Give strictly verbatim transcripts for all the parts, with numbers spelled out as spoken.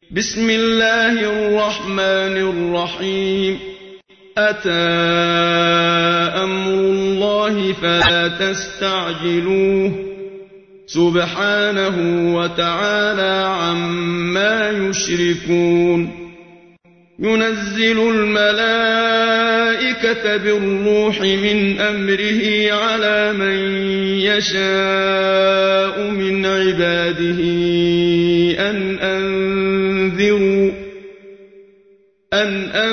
بسم الله الرحمن الرحيم أتى أمر الله فلا تستعجلوه سبحانه وتعالى عما يشركون ينزل الملائكة بالروح من أمره على من يشاء من عباده أن أنذروا أن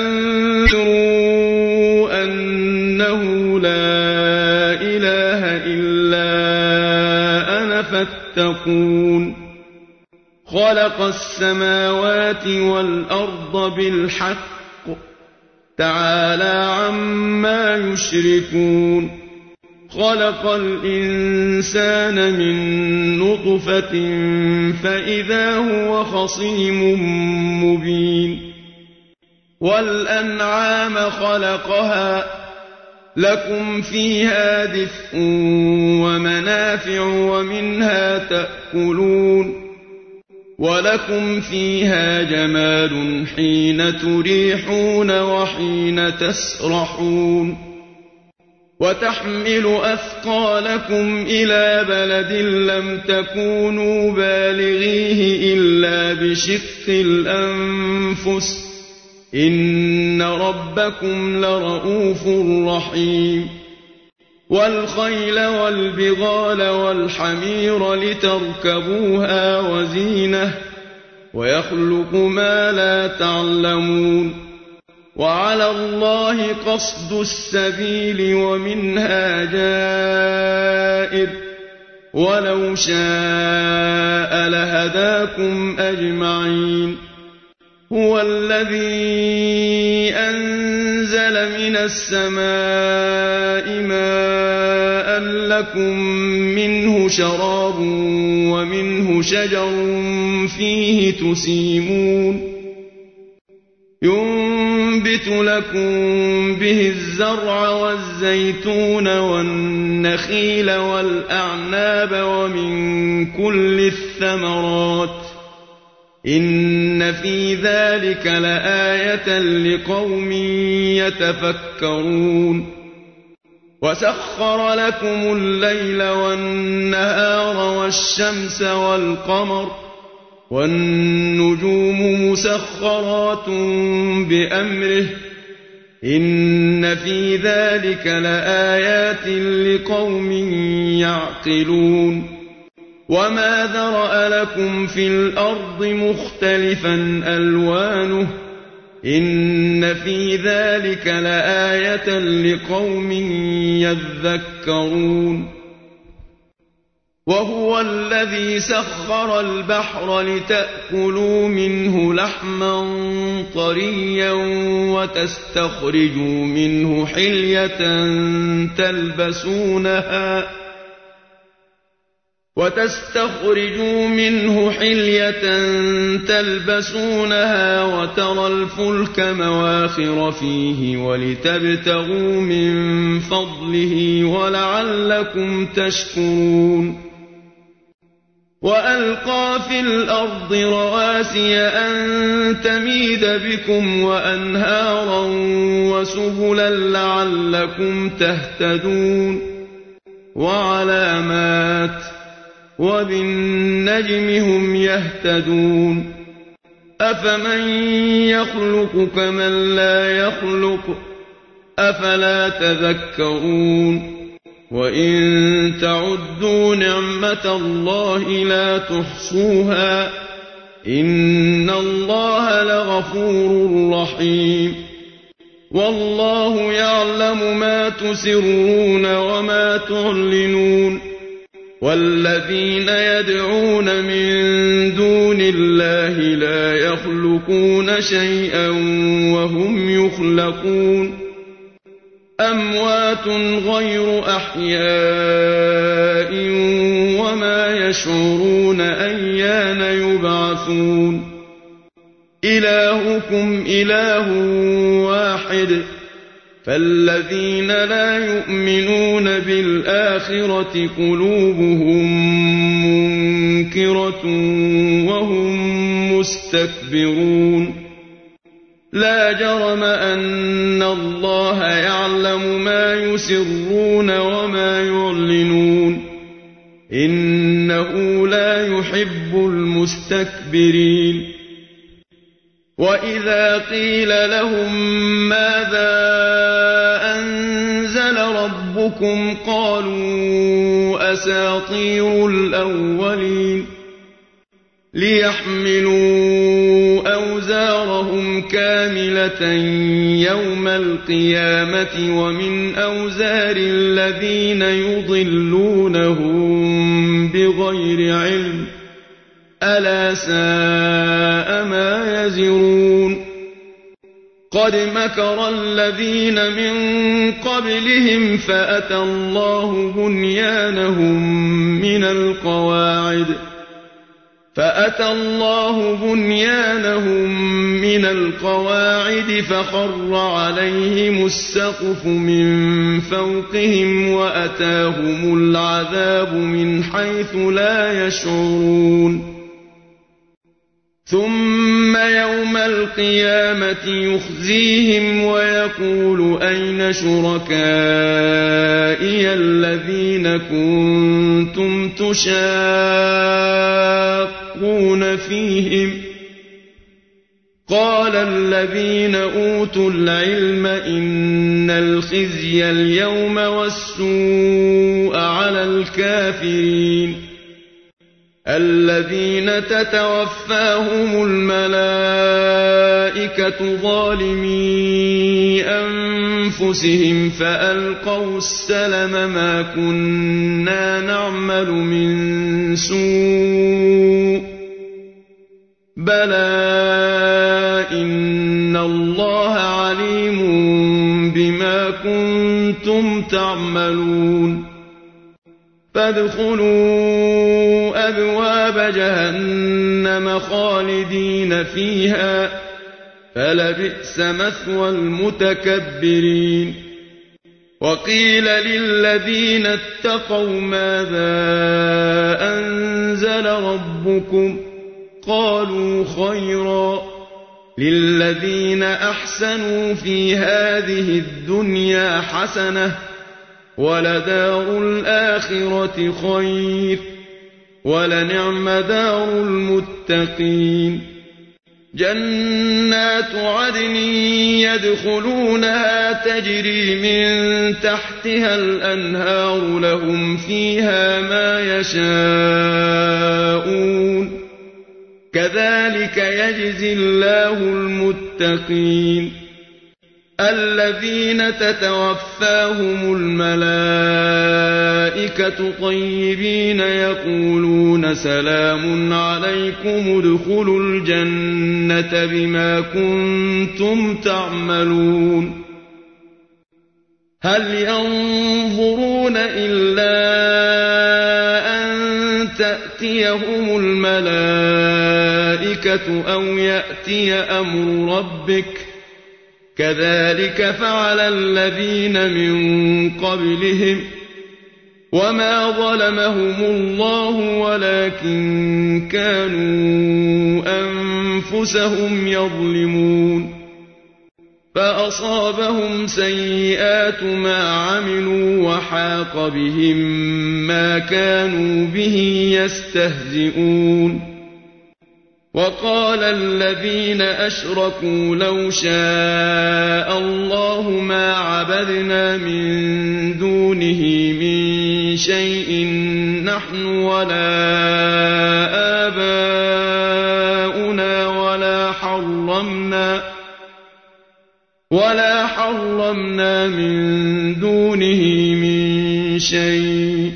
أنذروا أنه لا إله إلا أنا فاتقون خلق السماوات والأرض بالحق تعالى عما يشركون خلق الإنسان من نطفة فإذا هو خصيم مبين والأنعام خلقها لكم فيها دفء ومنافع ومنها تأكلون ولكم فيها جمال حين تريحون وحين تسرحون وتحمل أثقالكم إلى بلد لم تكونوا بالغيه إلا بشق الأنفس إن ربكم لرءوف رحيم والخيل والبغال والحمير لتركبوها وزينة ويخلق ما لا تعلمون وعلى الله قصد السبيل ومنها جائر ولو شاء لهداكم أجمعين هو الذي أنزل من السماء ماء لكم منه شراب ومنه شجر فيه تسيمون ينبت لكم به الزرع والزيتون والنخيل والأعناب ومن كل الثمرات إن في ذلك لآية لقوم يتفكرون وسخر لكم الليل والنهار والشمس والقمر والنجوم مسخرات بأمره إن في ذلك لآيات لقوم يعقلون وما ذرأ لكم في الأرض مختلفا ألوانه إن في ذلك لآية لقوم يذكرون وهو الذي سخر البحر لتأكلوا منه لحما طريا وتستخرجوا منه حلية تلبسونها وتستخرجوا منه حلية تلبسونها وترى الفلك مواخر فيه ولتبتغوا من فضله ولعلكم تشكرون وألقى في الأرض رواسي أن تميد بكم وأنهارا وسبلا لعلكم تهتدون وعلامات وبالنجم هم يهتدون أفمن يخلق كمن لا يخلق أفلا تذكرون وإن تعدوا نعمة الله لا تحصوها إن الله لغفور رحيم والله يعلم ما تسرون وما تعلنون والذين يدعون من دون الله لا يخلقون شيئا وهم يخلقون أموات غير أحياء وما يشعرون أيان يبعثون إلهكم إله واحد فالذين لا يؤمنون بالآخرة قلوبهم منكرة وهم مستكبرون لا جرم أن الله يعلم ما يسرون وما يعلنون إنه لا يحب المستكبرين وإذا قيل لهم ماذا أنزل ربكم قالوا أساطير الأولين ليحملوا أوزارهم كاملة يوم القيامة ومن أوزار الذين يضلونهم بغير علم ألا ساء ما يزرون قد مكر الذين من قبلهم فأتى الله بنيانهم من القواعد فأتى الله بنيانهم من القواعد فخر عليهم السقف من فوقهم وأتاهم العذاب من حيث لا يشعرون ثم يوم القيامة يخزيهم ويقول أين شركائي الذين كنتم تشاقون فيهم قال الذين أوتوا العلم إن الخزي اليوم والسوء على الكافرين الذين تتوفاهم الملائكة ظالمي أنفسهم فألقوا السلم ما كنا نعمل من سوء بلى إن الله عليم بما كنتم تعملون فادخلوا أبواب جهنم خالدين فيها فلبئس مثوى المتكبرين وقيل للذين اتقوا ماذا أنزل ربكم قالوا خيرا للذين أحسنوا في هذه الدنيا حسنة ولدار الآخرة خير ولنعم دار المتقين جنات عدن يدخلونها تجري من تحتها الأنهار لهم فيها ما يشاءون كذلك يجزي الله المتقين الذين تتوفاهم الملائكة طيبين يقولون سلام عليكم ادخلوا الجنة بما كنتم تعملون هل ينظرون إلا أن تأتيهم الملائكة أو يأتي أمر ربك كذلك فعل الذين من قبلهم وما ظلمهم الله ولكن كانوا أنفسهم يظلمون فأصابهم سيئات ما عملوا وحاق بهم ما كانوا به يستهزئون وقال الذين أشركوا لو شاء الله ما عبدنا من دونه من شيء نحن ولا آباؤنا ولا حرمنا ولا حرمنا من دونه من شيء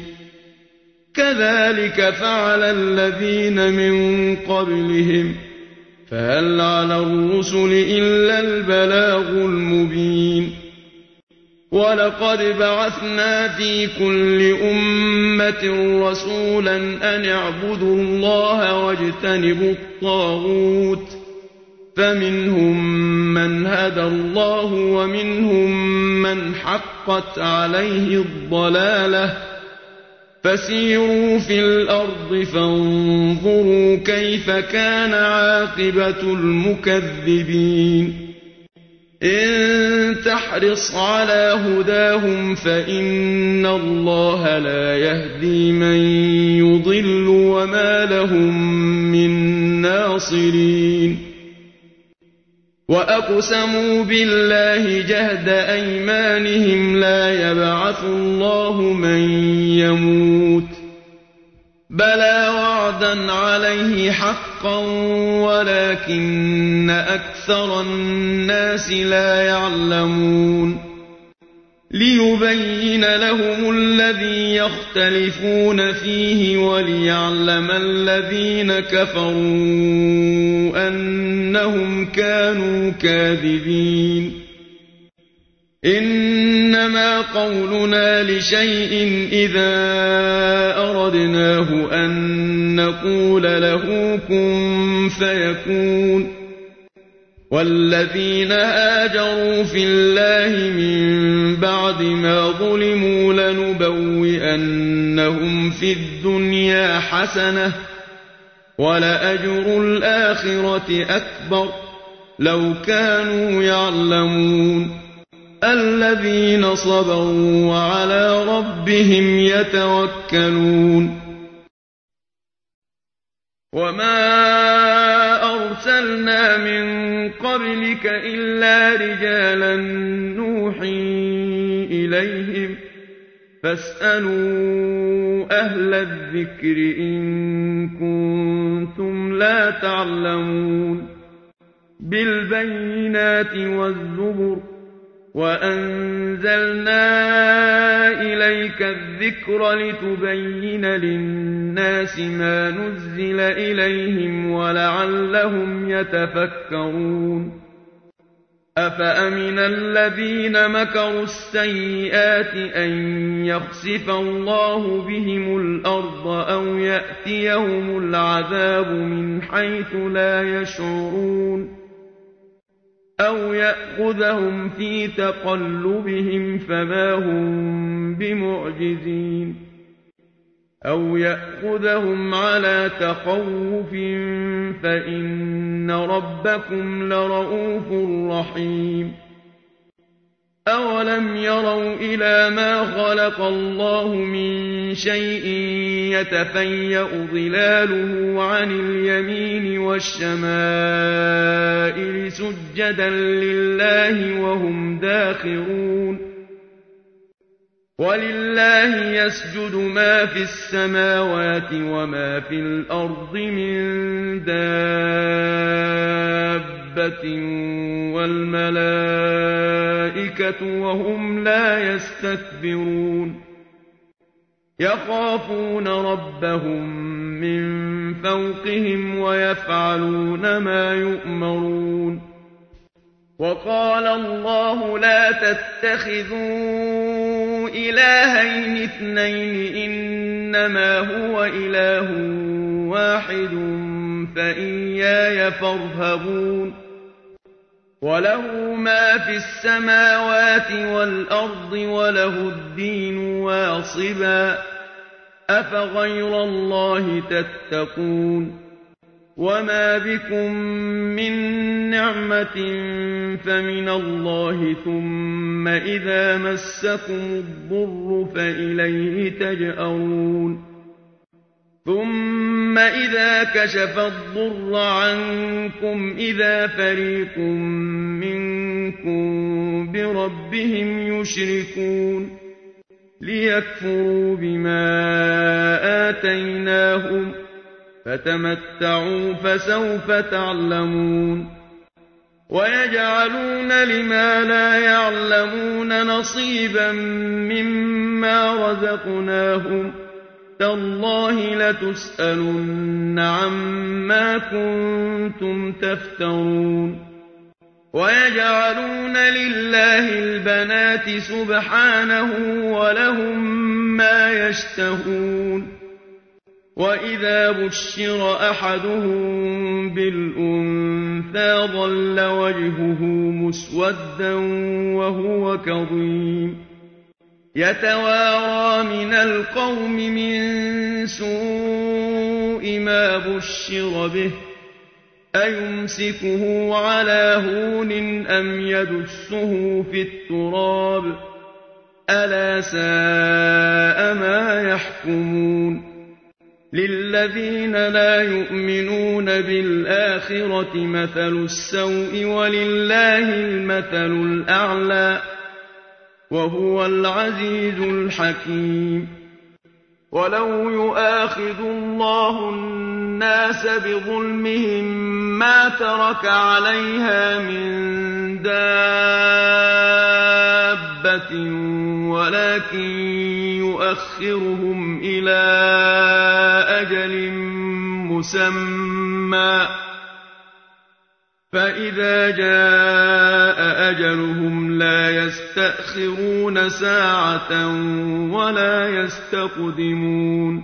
كذلك فعل الذين من قبلهم فهل على الرسل إلا البلاغ المبين ولقد بعثنا في كل أمة رسولا أن اعبدوا الله واجتنبوا الطاغوت فمنهم من هدى الله ومنهم من حقت عليه الضلالة فسيروا في الأرض فانظروا كيف كان عاقبة المكذبين إن تحرص على هداهم فإن الله لا يهدي من يضل وما لهم من ناصرين وأقسموا بالله جهد أيمانهم لا يبعث الله من يموت بلى وعدا عليه حقا ولكن أكثر الناس لا يعلمون ليبين لهم الذي يختلفون فيه وليعلم الذين كفروا أنهم كانوا كاذبين إنما قولنا لشيء إذا أردناه أن نقول له كن فيكون والذين هاجروا في الله من بعد ما ظلموا لنبوئنهم في الدنيا حسنة ولأجر الآخرة أكبر لو كانوا يعلمون الذين صبروا وعلى ربهم يتوكلون وما أرسلنا من قبلك إلا رجالا نوحي إليهم فاسألوا أهل الذكر إن كنتم لا تعلمون بالبينات والزبر وأنزلنا إليك الذكر لتبين للناس ما نزل إليهم ولعلهم يتفكرون أفأمن الذين مكروا السيئات أن يخسف الله بهم الأرض أو يأتيهم العذاب من حيث لا يشعرون أو يأخذهم في تقلبهم فما هم بمعجزين أو يأخذهم على تخوف فإن ربكم لرءوف رحيم أولم يروا إلى ما خلق الله من شيء يتفيأ ظلاله عن اليمين والشمائل سجدا لله وهم داخرون ولله يسجد ما في السماوات وما في الأرض من دابة والملائكة وهم لا يستكبرون يخافون ربهم من فوقهم ويفعلون ما يؤمرون وقال الله لا تتخذوا إلهين اثنين إنما هو إله واحد فإياي فارهبون وله ما في السماوات والأرض وله الدين واصبا أفغير الله تتقون وما بكم من نعمة فمن الله ثم إذا مسكم الضر فإليه تجأرون ثم إذا كشف الضر عنكم إذا فريق منكم بربهم يشركون ليكفروا بما آتيناهم فتمتعوا فسوف تعلمون ويجعلون لما لا يعلمون نصيبا مما رزقناهم تالله لتسألن عما كنتم تفترون ويجعلون لله البنات سبحانه ولهم ما يشتهون وإذا بشر أحدهم بالأنثى ظل وجهه مسودا وهو كظيم يتوارى من القوم من سوء ما بشر به أيمسكه على هون أم يدسه في التراب ألا ساء ما يحكمون للذين لا يؤمنون بالآخرة مثل السوء ولله المثل الأعلى وهو العزيز الحكيم ولو يؤاخذ الله الناس بظلمهم ما ترك عليها من دابة ولكن يؤخرهم إلى أجل مسمى فإذا جاء أجلهم لا يستأخرون ساعة ولا يستقدمون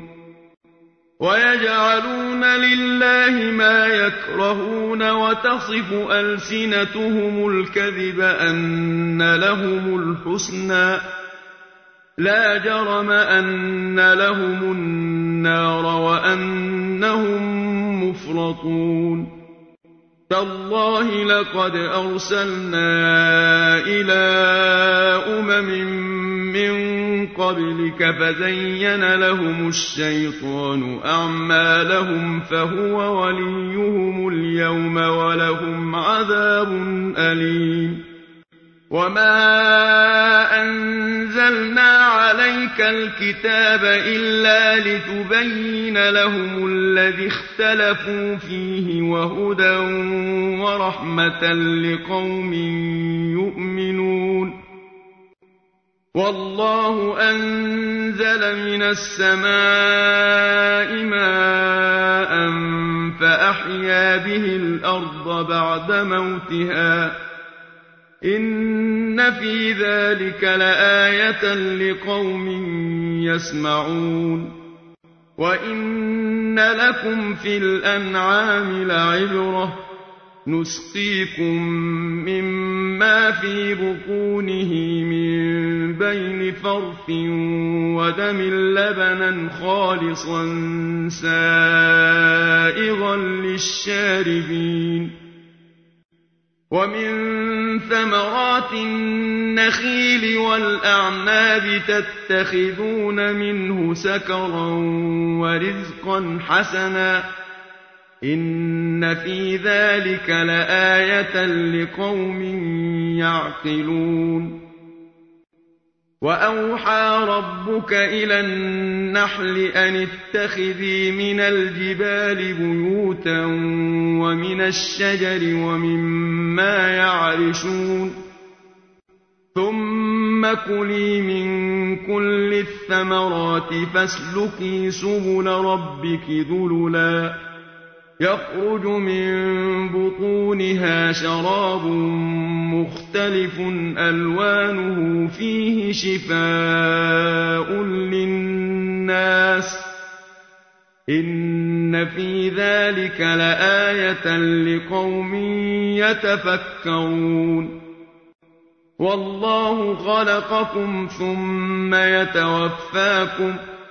ويجعلون لله ما يكرهون وتصف ألسنتهم الكذب أن لهم الحسنى لا جرم أن لهم النار وأنهم مفرطون تالله لقد أرسلنا إلى أمم من قبلك فزين لهم الشيطان أعمالهم فهو وليهم اليوم ولهم عذاب أليم وما أنزلنا عليك الكتاب إلا لتبين لهم الذي اختلفوا فيه وهدى ورحمة لقوم يؤمنون والله أنزل من السماء ماء فأحيا به الأرض بعد موتها إن في ذلك لآية لقوم يسمعون وإن لكم في الأنعام لعبرة نسقيكم مما في بطونه من بين فرث ودم لبنا خالصا سائغا للشاربين ومن ثمرات النخيل والأعناب تتخذون منه سكرا ورزقا حسنا إن في ذلك لآية لقوم يعقلون وأوحى ربك إلى النحل أن اتخذي من الجبال بيوتا ومن الشجر ومما يعرشون ثم كلي من كل الثمرات فاسلكي سبل ربك ذللا يخرج من بطونها شراب مختلف ألوانه فيه شفاء للناس إن في ذلك لآية لقوم يتفكرون والله خلقكم ثم يتوفاكم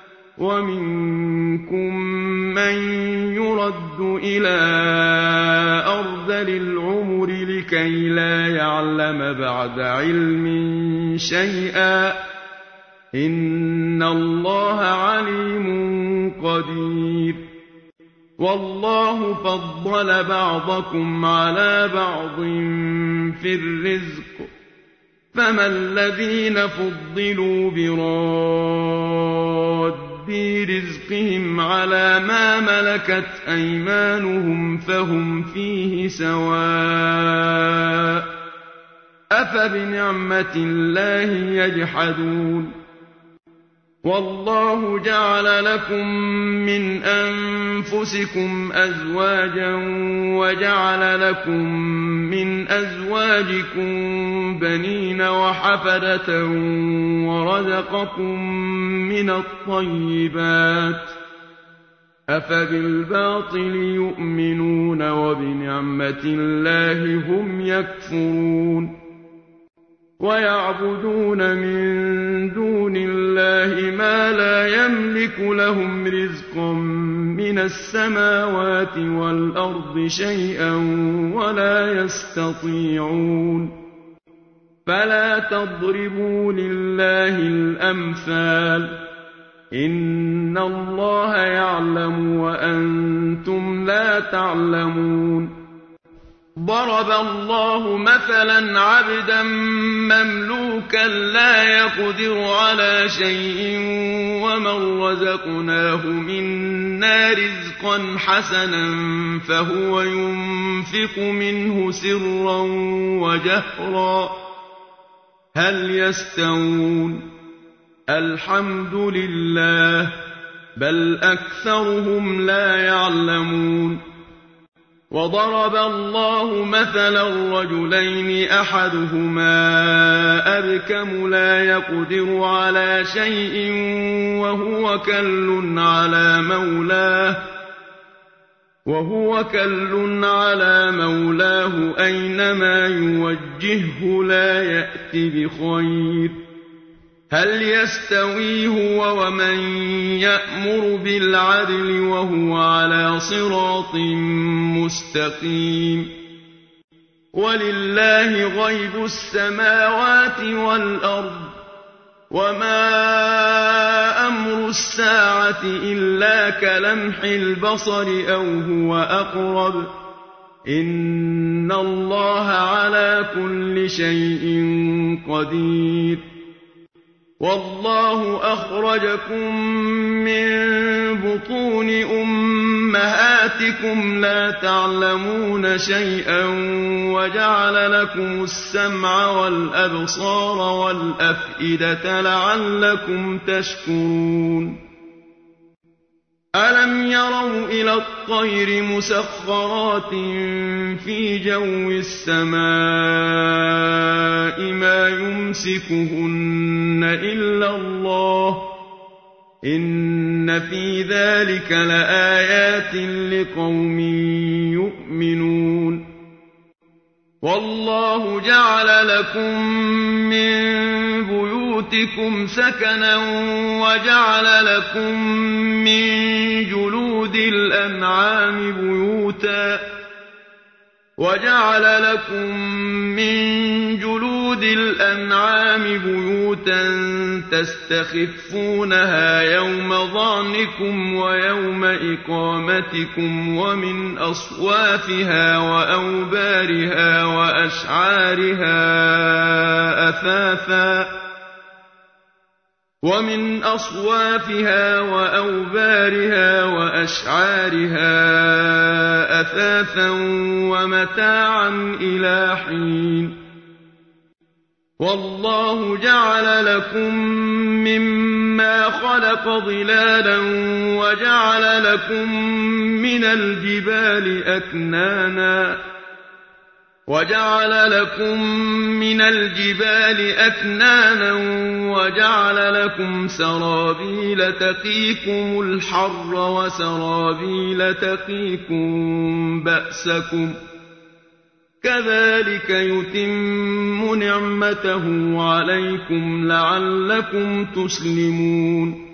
ومنكم من يرد إلى أرذل العمر لكي لا يعلم بعد علم شيئا إن الله عليم قدير والله فضل بعضكم على بعض في الرزق فما الذين فضلوا براد برزقهم على ما ملكت أيمانهم فهم فيه سواء أفبنعمة الله يجحدون والله جعل لكم من أنفسكم أزواجا وجعل لكم من أزواجكم بنين وحفدة ورزقكم من الطيبات أفبالباطل يؤمنون وبنعمة الله هم يكفرون ويعبدون من دون الله ما لا يملك لهم رزقا من السماوات والأرض شيئا ولا يستطيعون فلا تضربوا لله الأمثال إن الله يعلم وأنتم لا تعلمون ضرب الله مثلا عبدا مملوكا لا يقدر على شيء ومن رزقناه منا رزقا حسنا فهو ينفق منه سرا وجهرا هل يستوون الحمد لله بل أكثرهم لا يعلمون وضرب الله مثلا رجلين أحدهما أبكم لا يقدر على شيء وهو كل على مولاه وهو كل على مولاه أينما يوجهه لا يأت بخير هل يستوي هو ومن يأمر بالعدل وهو على صراط مستقيم ولله غيب السماوات والأرض وما أمر الساعة إلا كلمح البصر أو هو أقرب إن الله على كل شيء قدير والله أخرجكم من بطون أمهاتكم لا تعلمون شيئا وجعل لكم السمع والأبصار والأفئدة لعلكم تشكرون ألم يروا إلى الطير مسخرات في جو السماء ما يمسكهن إلا الله إن في ذلك لآيات لقوم يؤمنون والله جعل لكم من بيوتكم سكنا وجعل لكم من جلود الأنعام بيوتا وجعل لكم من جلود الأنعام بيوتا تستخفونها يوم ظعنكم ويوم إقامتكم ومن أصوافها وأوبارها وأشعارها أثاثا ومن أصوافها وأوبارها وأشعارها أثاثا ومتاعا إلى حين والله جعل لكم مما خلق ظلالا وجعل لكم من الجبال أكنانا وجعل لكم من الجبال أكنانا وجعل لكم سرابيل تقيكم الحر وسرابيل تقيكم بأسكم كذلك يتم نعمته عليكم لعلكم تسلمون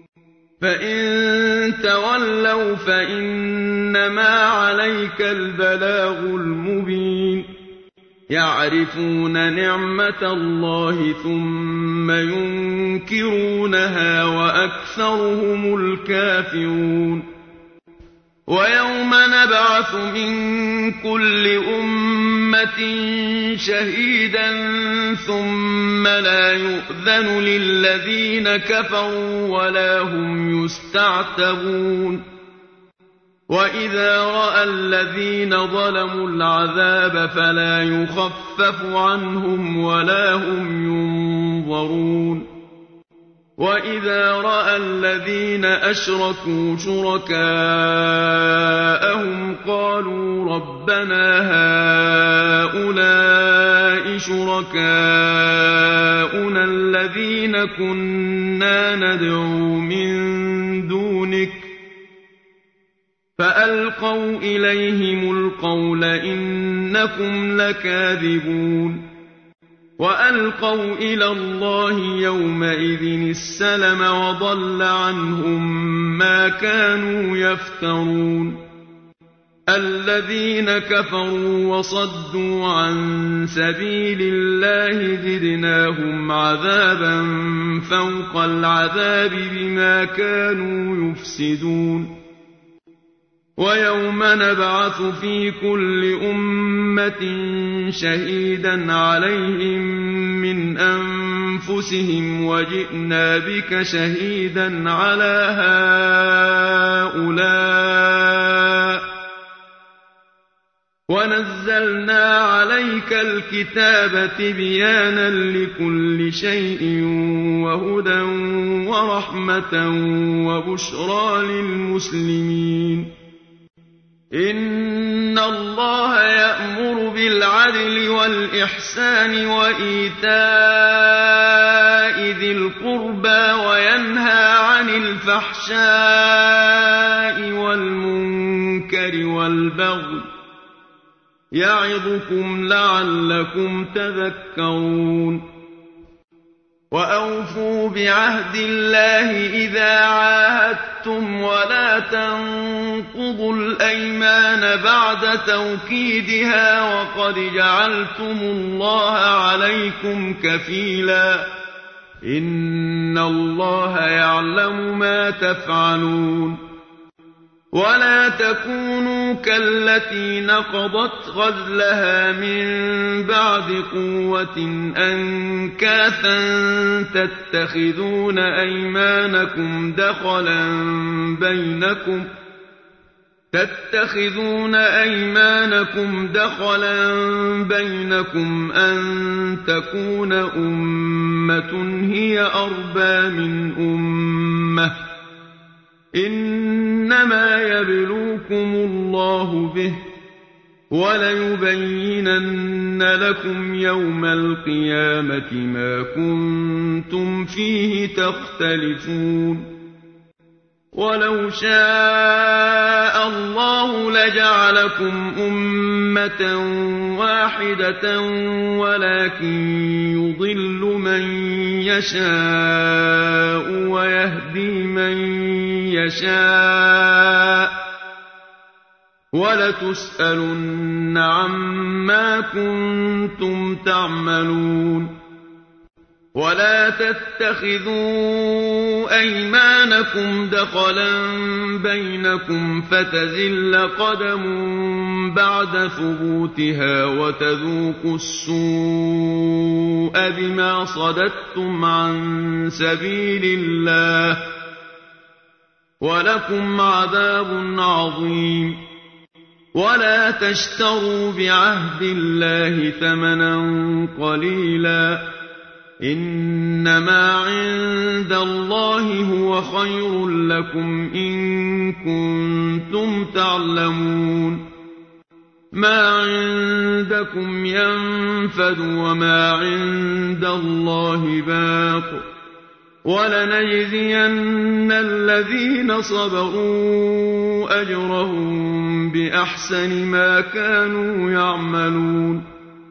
فإن تولوا فإنما عليك البلاغ المبين يعرفون نعمة الله ثم ينكرونها وأكثرهم الكافرون ويوم نبعث من كل أمة شهيدا ثم لا يؤذن للذين كفروا ولا هم يستعتبون وإذا رأى الذين ظلموا العذاب فلا يخفف عنهم ولا هم ينظرون وإذا رأى الذين أشركوا شركاءهم قالوا ربنا هؤلاء شركاؤنا الذين كنا ندعو من دونك ألقوا إليهم القول إنكم لكاذبون وألقوا إلى الله يومئذ السلم وضل عنهم ما كانوا يفترون الذين كفروا وصدوا عن سبيل الله زدناهم عذابا فوق العذاب بما كانوا يفسدون ويوم نبعث في كل أمة شهيدا عليهم من أنفسهم وجئنا بك شهيدا على هؤلاء ونزلنا عليك الكتاب تبيانا لكل شيء وهدى ورحمة وبشرى للمسلمين إن الله يأمر بالعدل والإحسان وإيتاء ذي القربى وينهى عن الفحشاء والمنكر والبغي يعظكم لعلكم تذكرون وأوفوا بعهد الله إذا عاهدتم ولا تنقضوا الأيمان بعد توكيدها وقد جعلتم الله عليكم كفيلا إن الله يعلم ما تفعلون ولا تكونوا كالتي نقضت غزلها من بعد قوة أنكاثا تتخذون أيمانكم دخلا بينكم تتخذون أيمانكم دخلا بينكم أن تكون أمة هي أربى من أمة إنما يبلوكم الله به وليبينن لكم يوم القيامة ما كنتم فيه تختلفون ولو شاء الله لجعلكم أمة واحدة ولكن يضل من يشاء ويهدي من يشاء ولتسألن عما كنتم تعملون ولا تتخذوا أيمانكم دخلا بينكم فتزل قدم بعد ثبوتها وتذوقوا السوء بما صددتم عن سبيل الله ولكم عذاب عظيم ولا تشتروا بعهد الله ثمنا قليلا إنما عند الله هو خير لكم إن كنتم تعلمون ما عندكم ينفد وما عند الله باق ولنجزين الذين صبروا أجرهم بأحسن ما كانوا يعملون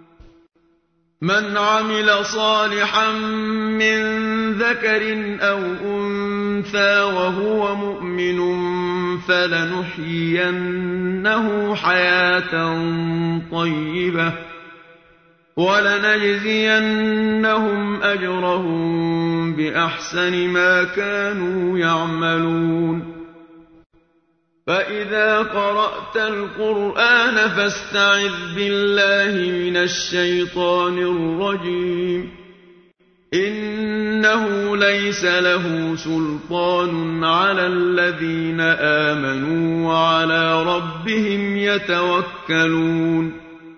من عمل صالحا من ذكر أو أنثى وهو مؤمن فلنحيينه حياة طيبة ولنجزينهم أجرهم بأحسن ما كانوا يعملون فإذا قرأت القرآن فاستعذ بالله من الشيطان الرجيم إنه ليس له سلطان على الذين آمنوا وعلى ربهم يتوكلون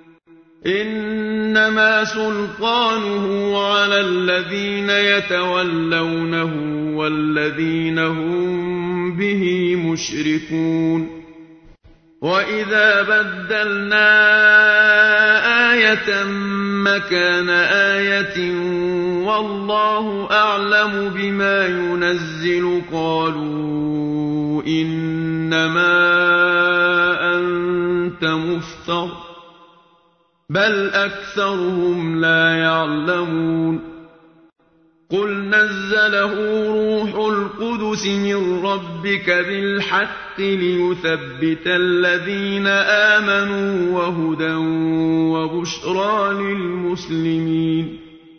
إنما سلطانه على الذين يتولونه والذين هم به مشركون وإذا بدلنا آية مكان آية والله أعلم بما ينزل قالوا إنما كنت مفتر بل أكثرهم لا يعلمون قل نزله روح القدس من ربك بالحق ليثبت الذين آمنوا وهدى وبشرى للمسلمين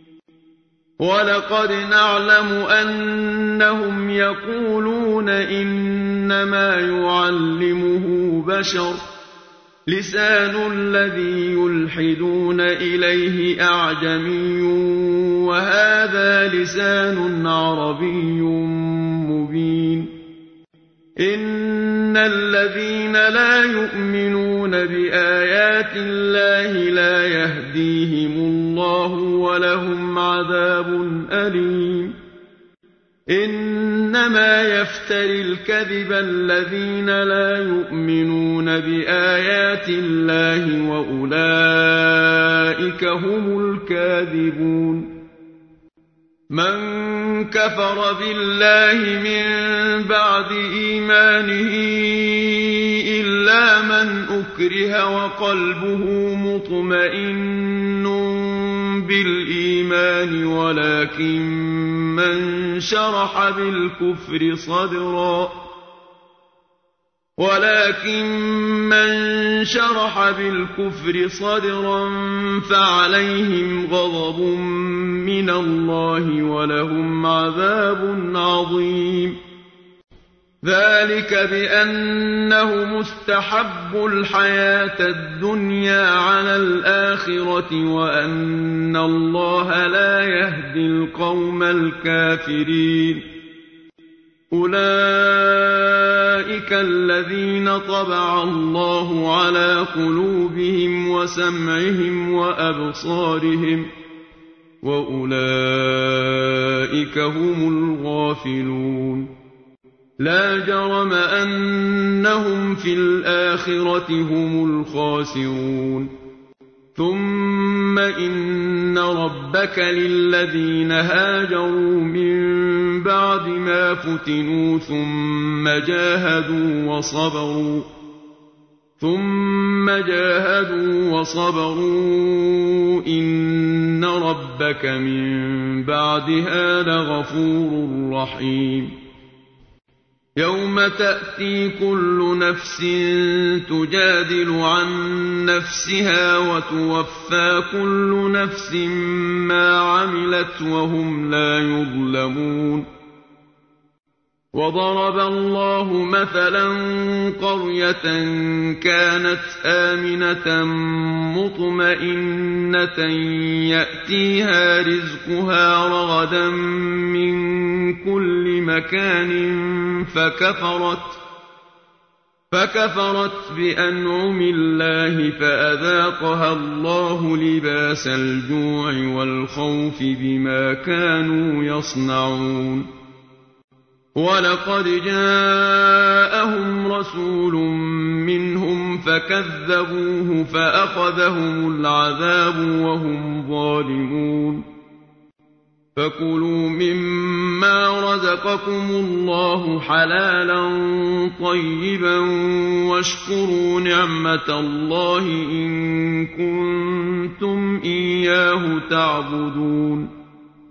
ولقد نعلم أنهم يقولون إنما يعلمه بشر لسان الذي يلحدون إليه أعجمي وهذا لسان عربي مبين إن الذين لا يؤمنون بآيات الله لا يهديهم الله ولهم عذاب أليم إنما يفتري الكذب الذين لا يؤمنون بآيات الله وأولئك هم الكاذبون من كفر بالله من بعد إيمانه إلا من أكره وقلبه مطمئن بالإيمان ولكن من شرح بالكفر صدرا ولكن من شرح بالكفر صدرا فعليهم غضب من الله ولهم عذاب عظيم ذلك بأنه مستحب الحياة الدنيا على الآخرة وأن الله لا يهدي القوم الكافرين أولئك الذين طبع الله على قلوبهم وسمعهم وأبصارهم وأولئك هم الغافلون لا جرم أنهم في الآخرة هم الخاسرون ثم إن ربك للذين هاجروا من بعد ما فتنوا ثم جاهدوا وصبروا ثم جاهدوا وصبروا إن ربك من بعدها لغفور رحيم يوم تأتي كل نفس تجادل عن نفسها وتوفى كل نفس ما عملت وهم لا يظلمون وضرب الله مثلا قرية كانت آمنة مطمئنة يأتيها رزقها رغدا من كل مكان فكفرت فكفرت بأنعم الله فأذاقها الله لباس الجوع والخوف بما كانوا يصنعون ولقد جاءهم رسول منهم فكذبوه فأخذهم العذاب وهم ظالمون فكلوا مما رزقكم الله حلالا طيبا واشكروا نعمة الله إن كنتم إياه تعبدون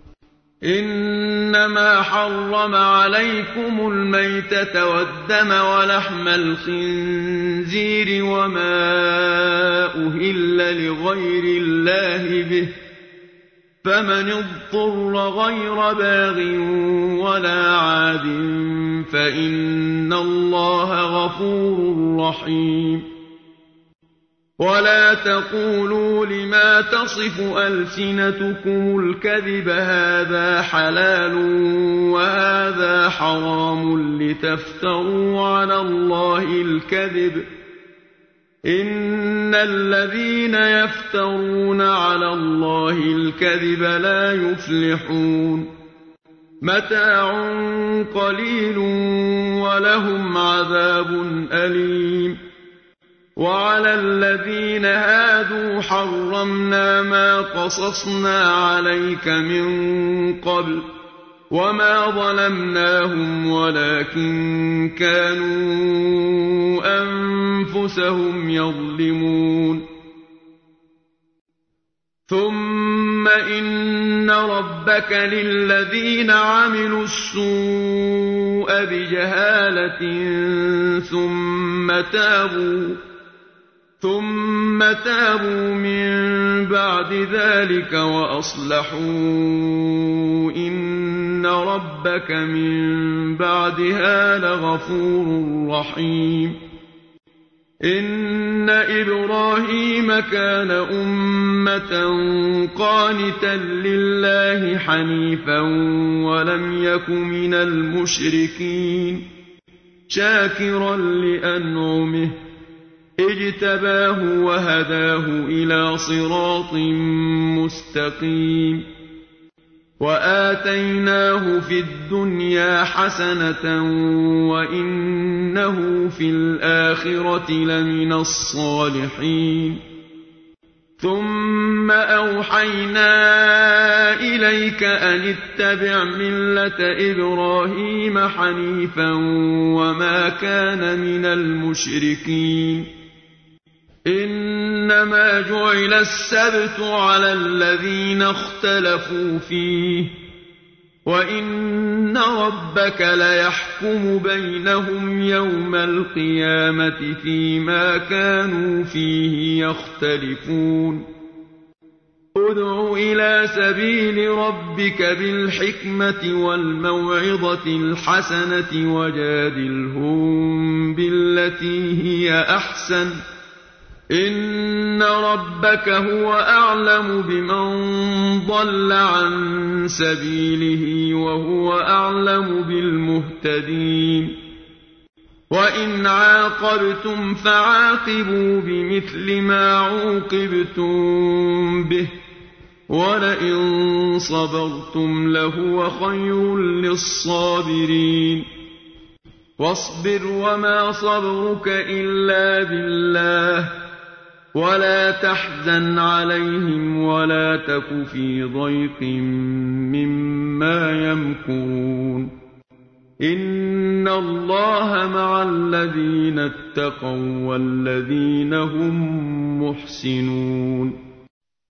إنما حرم عليكم الميتة والدم ولحم الخنزير وما أهل لغير الله به فمن اضطر غير باغ ولا عاد فإن الله غفور رحيم ولا تقولوا لما تصف ألسنتكم الكذب هذا حلال وهذا حرام لتفتروا على الله الكذب إن الذين يفترون على الله الكذب لا يفلحون متاع قليل ولهم عذاب أليم وعلى الذين هادوا حرمنا ما قصصنا عليك من قبل وما ظلمناهم ولكن كانوا أنفسهم يظلمون ثم إن ربك للذين عملوا السوء بجهالة ثم تابوا ثم تابوا من بعد ذلك وأصلحوا إن ربك من بعدها لغفور رحيم إن إبراهيم كان أمة قانتا لله حنيفا ولم يك من المشركين شاكرا لأنعمه اجتباه وهداه إلى صراط مستقيم وآتيناه في الدنيا حسنة وإنه في الآخرة لمن الصالحين ثم أوحينا إليك أن اتبع ملة إبراهيم حنيفا وما كان من المشركين إنما جعل السبت على الذين اختلفوا فيه وإن ربك ليحكم بينهم يوم القيامة فيما كانوا فيه يختلفون ادع إلى سبيل ربك بالحكمة والموعظة الحسنة وجادلهم بالتي هي أحسن إن ربك هو أعلم بمن ضل عن سبيله وهو أعلم بالمهتدين وإن عاقبتم فعاقبوا بمثل ما عوقبتم به ولئن صبرتم لهو خير للصابرين واصبر وما صبرك إلا بالله ولا تحزن عليهم ولا تك في ضيق مما يمكرون إن الله مع الذين اتقوا والذين هم محسنون